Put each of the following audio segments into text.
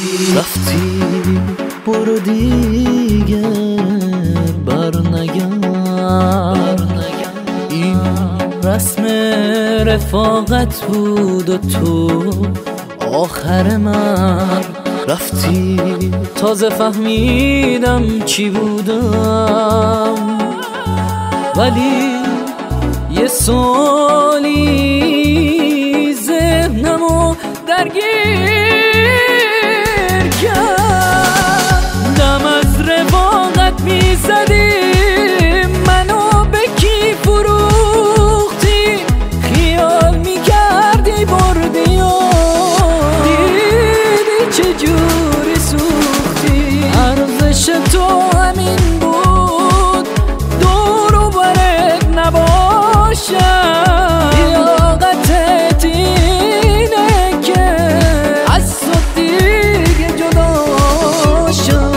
رفتی برو دیگه برنگرد، این رسم رفاقت بود و تو آخر من رفتی. تازه فهمیدم چی بودم، ولی یه سالی ذهنمو درگیر کرد. دم از رفاقت میزدیم، منو به کی فروختی، خیال میکردی بردی و دیدی چجوری سوختی. ارزش تو همین بود دورو برت نباشم، لیاقتت اینه که از تو دیگه جدا شم.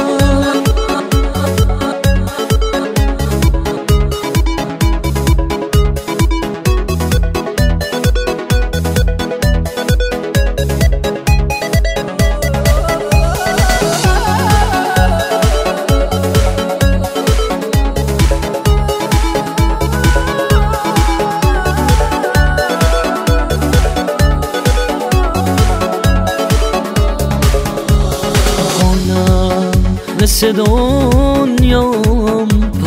مثل دنیام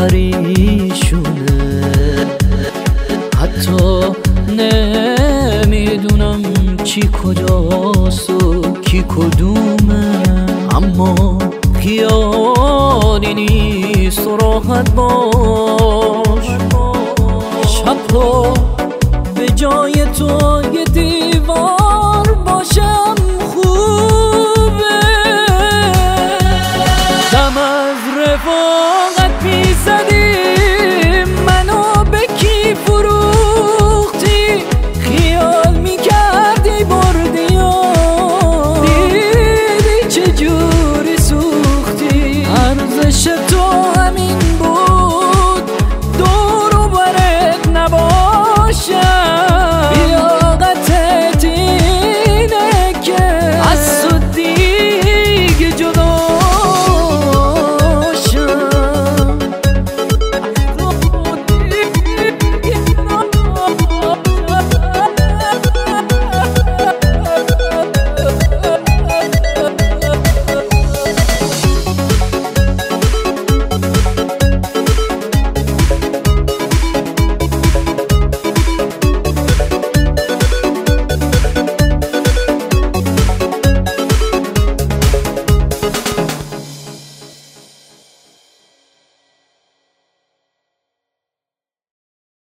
پریشونه، حتی نمیدونم چی کجاست و کی کدومه، اما خیالی نیست و راحت باش. شبها به جای تو یه